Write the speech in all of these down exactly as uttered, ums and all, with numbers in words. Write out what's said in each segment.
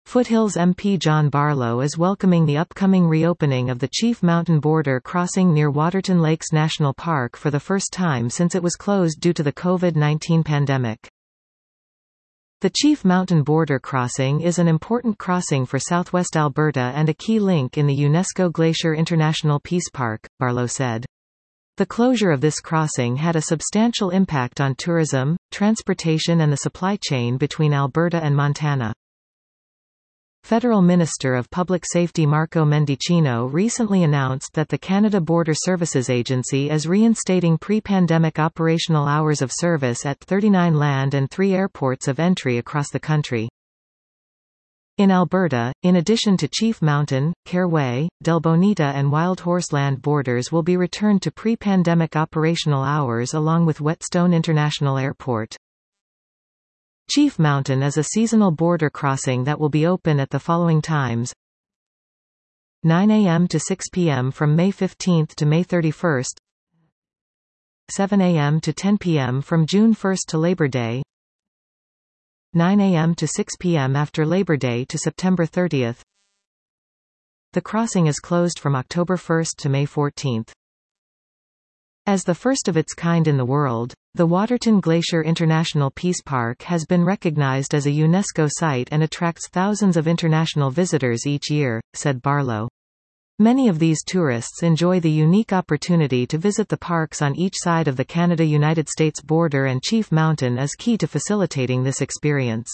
Foothills M P John Barlow is welcoming the upcoming reopening of the Chief Mountain border crossing near Waterton Lakes National Park for the first time since it was closed due to the COVID nineteen pandemic. The Chief Mountain border crossing is an important crossing for southwest Alberta and a key link in the UNESCO Glacier International Peace Park, Barlow said. The closure of this crossing had a substantial impact on tourism, transportation and the supply chain between Alberta and Montana. Federal Minister of Public Safety Marco Mendicino recently announced that the Canada Border Services Agency is reinstating pre-pandemic operational hours of service at thirty-nine land and three airports of entry across the country. In Alberta, in addition to Chief Mountain, Cairway, Del Bonita and Wild Horse Land borders will be returned to pre-pandemic operational hours along with Whetstone International Airport. Chief Mountain is a seasonal border crossing that will be open at the following times: nine A M to six P M from May fifteenth to May thirty-first, seven A M to ten P M from June first to Labor Day, nine A M to six P M after Labor Day to September thirtieth. The crossing is closed from October first to May fourteenth. As the first of its kind in the world, the Waterton Glacier International Peace Park has been recognized as a UNESCO site and attracts thousands of international visitors each year, said Barlow. Many of these tourists enjoy the unique opportunity to visit the parks on each side of the Canada-United States border, and Chief Mountain is key to facilitating this experience.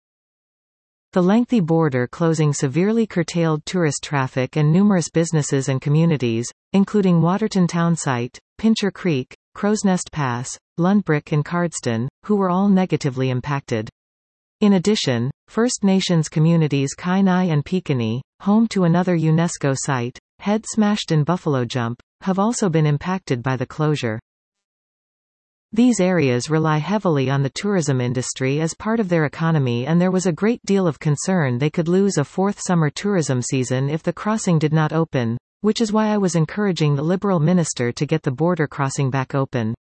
The lengthy border closing severely curtailed tourist traffic and numerous businesses and communities, including Waterton Townsite, Pincher Creek, Crowsnest Pass, Lundbrick and Cardston, who were all negatively impacted. In addition, First Nations communities Kainai and Piikani, home to another UNESCO site, Head Smashed in Buffalo Jump, have also been impacted by the closure. These areas rely heavily on the tourism industry as part of their economy, and there was a great deal of concern they could lose a fourth summer tourism season if the crossing did not open, which is why I was encouraging the Liberal minister to get the border crossing back open.